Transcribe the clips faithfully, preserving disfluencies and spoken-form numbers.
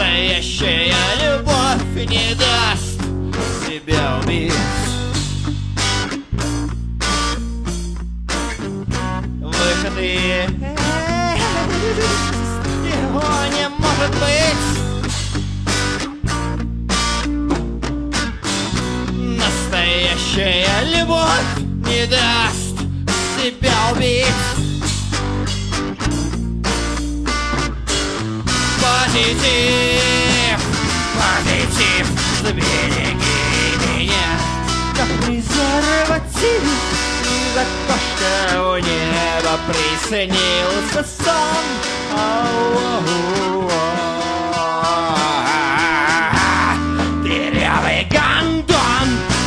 Настоящая любовь не даст себя убить. Выход есть, его не может быть. Настоящая любовь не даст себя убить. Позитив, позитив, забереги меня, как презерватив, за то, что у неба приснился сон. Дырявый гондон.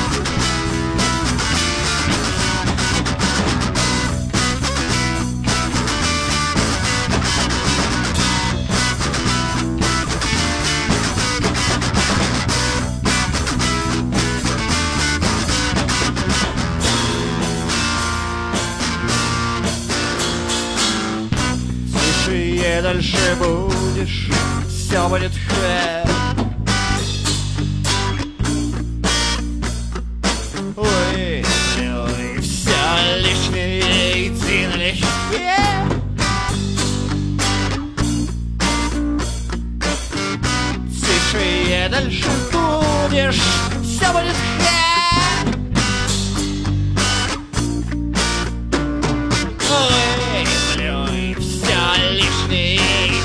Дальше будешь, все будет хэп. Ой, ой, все лишнее идти налегке. Тише дальше будешь, все будет хэп. Ой, блин, все лишнее.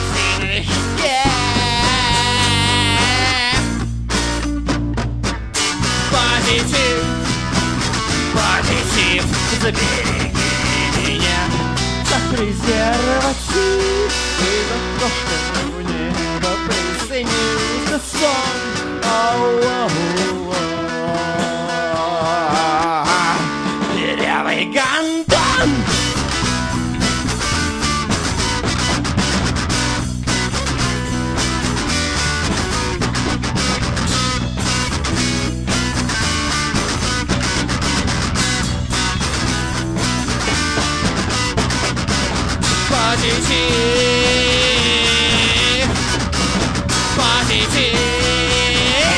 Позитив, позитив, забереги меня, как презерватив, и за то, что в небо приснился сон. Дырявый гондон. Позитив, позитив,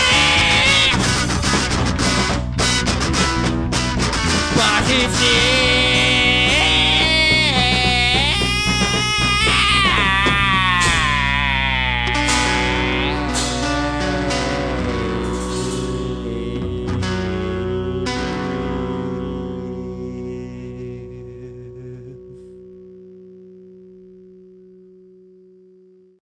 позитив.